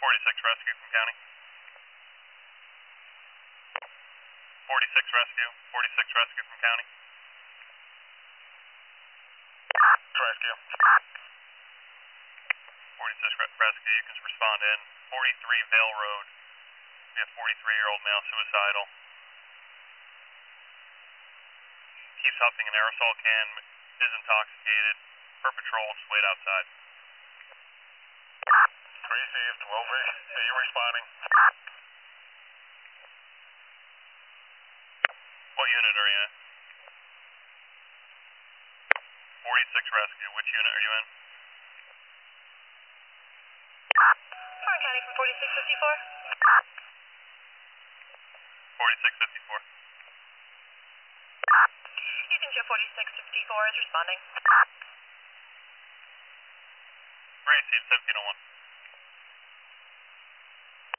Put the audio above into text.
46 rescue from county. 46 rescue. 46 rescue from county. Rescue. 46 rescue, you can respond in. 43 Vale Road. We have 43-year-old male suicidal. Keeps huffing an aerosol can, is intoxicated. Per patrol, just wait outside. Received. Over. Are you responding? What unit are you in? 46 rescue. Which unit are you in? Tarrant County from 4654. 4654. Houston Joe 4654 is responding. Received 1701.